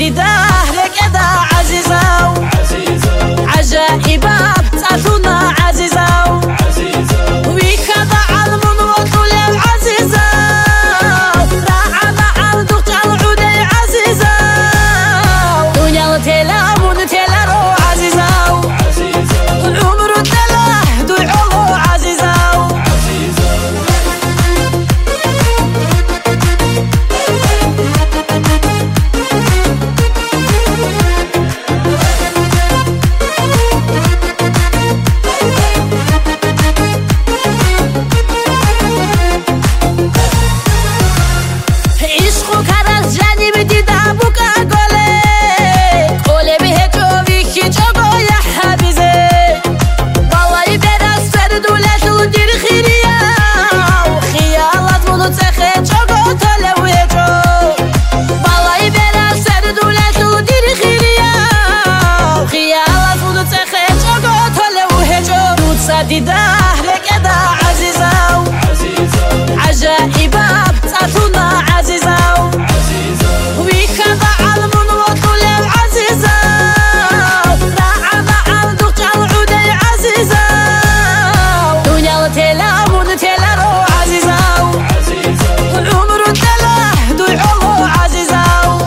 دیده لکده عزیزم عجائبه بتاعتنا عزیزم وی کده علمون و طول عزیزم راعنا عردو تعالعودي عزيزة دنيا تلامون تلارو عزيزة العمر تلاه دوعو عزيزة دیده لکده عزیزم عجائبه بتاعتنا عزیزم وی کده علمون و طول عزیزم راعنا عردو تعالعودي عزيزة دنيا تلامون تلارو عزيزة العمر تلاه دوعو عزيزة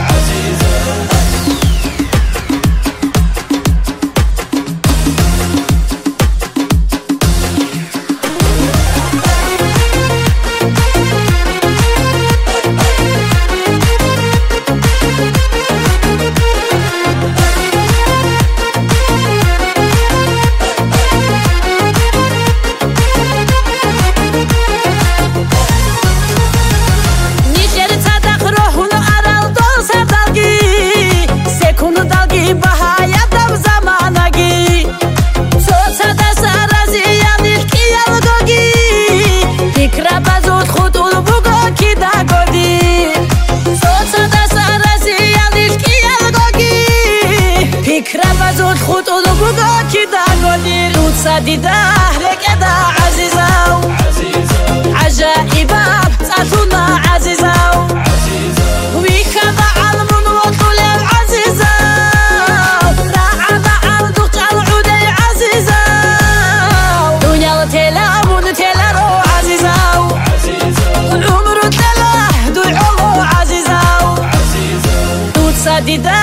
خود رو بگو کی دنبالی روز دیده لکده عزیزم عجائبه بتاعتنا عزیزم وی کده علمون و طول عزیزم راعنا عردو تعالعودي عزيزة دنيا تلامون تلارو عزيزة العمر تلاه دوعو عزيزة روز دیده